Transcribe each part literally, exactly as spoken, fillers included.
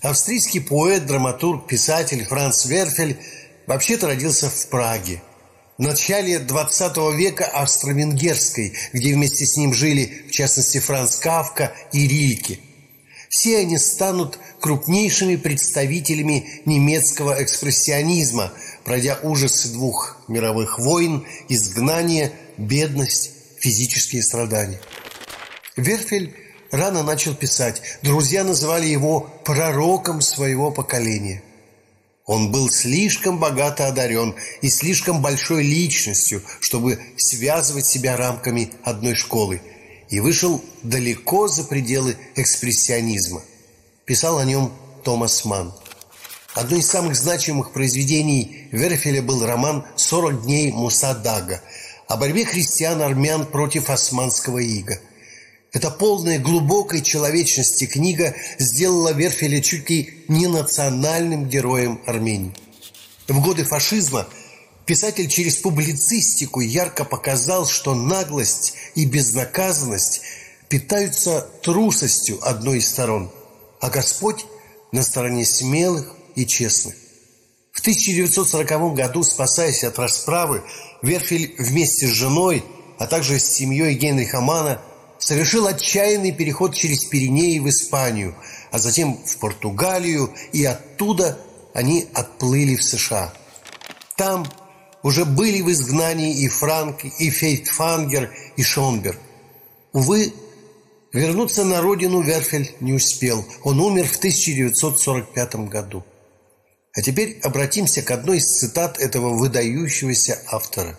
Австрийский поэт, драматург, писатель Франц Верфель вообще-то родился в Праге в начале двадцатого века австро-венгерской, где вместе с ним жили, в частности, Франц Кафка и Рильке. Все они станут крупнейшими представителями немецкого экспрессионизма, пройдя ужасы двух мировых войн, изгнание, бедность, физические страдания. Верфель рано начал писать. Друзья называли его пророком своего поколения. Он был слишком богато одарен и слишком большой личностью, чтобы связывать себя рамками одной школы, и вышел далеко за пределы экспрессионизма. Писал о нем Томас Манн. Одно из самых значимых произведений Верфеля был роман «Сорок дней Муса Дага» о борьбе христиан-армян против османского ига. Эта полная глубокой человечности книга сделала Верфеля чуть ли не национальным героем Армении. В годы фашизма писатель через публицистику ярко показал, что наглость и безнаказанность питаются трусостью одной из сторон, а Господь на стороне смелых и честных. В тысяча девятьсот сороковом году, спасаясь от расправы, Верфель вместе с женой, а также с семьей Генриха Манна совершил отчаянный переход через Пиренеи в Испанию, а затем в Португалию, и оттуда они отплыли в США. Там уже были в изгнании и Франк, и Фейтфангер, и Шонберг. Увы, вернуться на родину Верфель не успел. Он умер в тысяча девятьсот сорок пятом году. А теперь обратимся к одной из цитат этого выдающегося автора.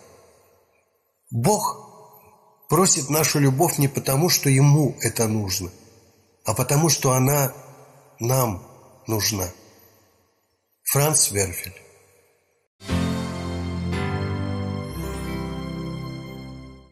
«Бог просит нашу любовь не потому, что Ему это нужно, а потому, что она нам нужна». Франц Верфель.